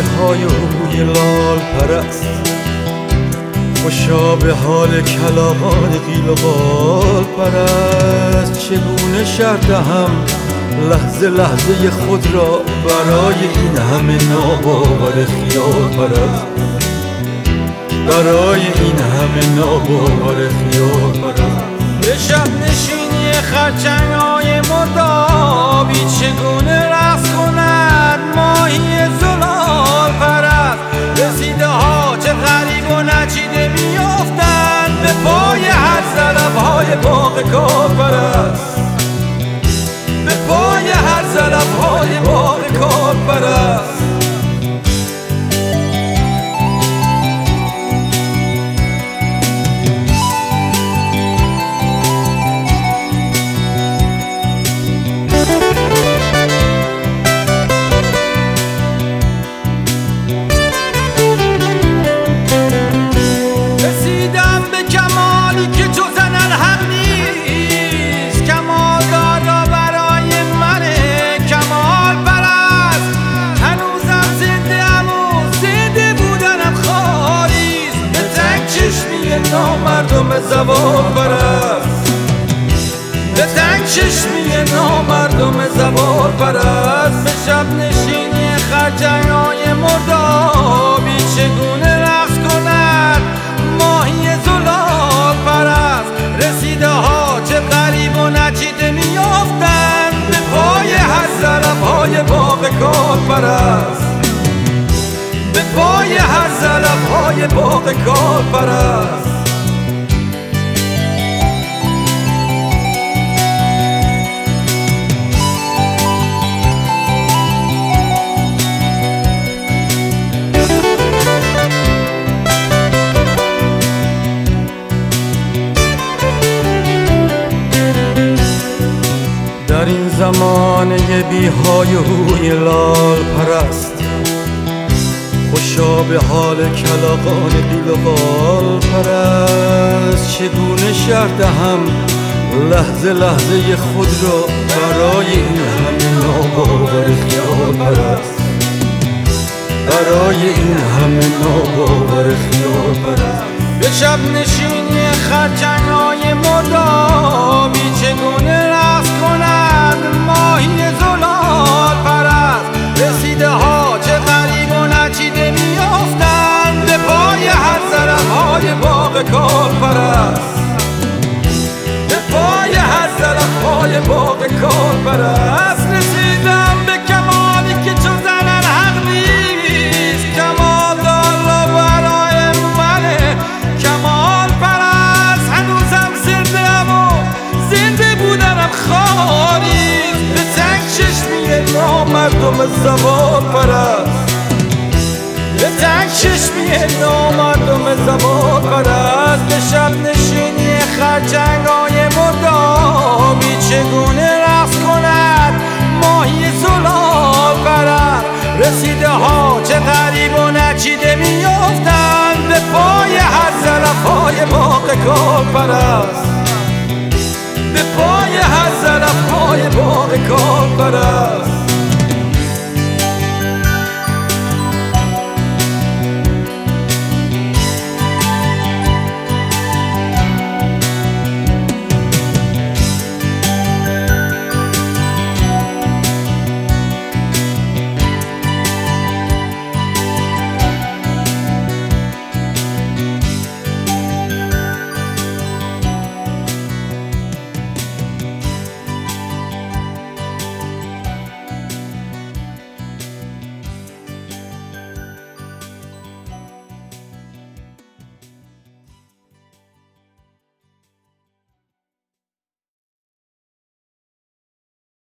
های روی لال پرست، خوشا به حال کلاغان قیل و قال پرست. چگونه شرط هم لحظه لحظه خود را برای این همه ناباور خیال پرست، برای این همه ناباور خیال پرست. به شب نشینی خرچنگ‌های مردابی چگونه رقص کند ماهی زلال پرست. رسیده ها چه غریب و نچیده میافتند به پای هر زلف‌های باغ کار پرست، به پای هر زلف‌های باغ کار پرست. نامردم زبان پرست، به تنگ چشمی نامردم زبان پرست. به شب نشینی خرچنگ‌های مردابی چگونه رقص کند ماهی زلال پرست. رسیده ها چه غریب و نچیده میافتند به پای هر زلف‌های باغ کار پرست، به پای هر زلف‌های باغ کار پرست. در این زمانه بیهای روی لال پرست، خوشا به حال کلاغان قیل و قال پرست. چگونه شرط هم لحظه لحظه خود را برای این همه ناباور خیال پرست، برای این همه ناباور خیال پرست. به شب نشینی خرچنگ‌های مردابی چگونه رقص کند ماهی زلال پرست. رسیده ها چه غریب و نچیده میافتند به پای هر زلف‌های باغ کار پرست، به پای هر زلف‌های باغ کار پرست. رسیدم به کمالی که چون زنن حق نیست، کمال دالا برای منه کمال پرست. هنوزم زنده‌ام و زنده بودنم خالیست، به تنگ چشمی نامردم زبان پرست، به تنگ چشمی نامردم زبان پرست. به شب نشینی خرچنگ‌های مردابی چگونه رقص کند ماهی زلال پرست. رسیده ها چه غریب و نچیده میافتند به پای هر زلف‌های باغ کار پرست، به پای هر زلف‌های باغ کار پرست.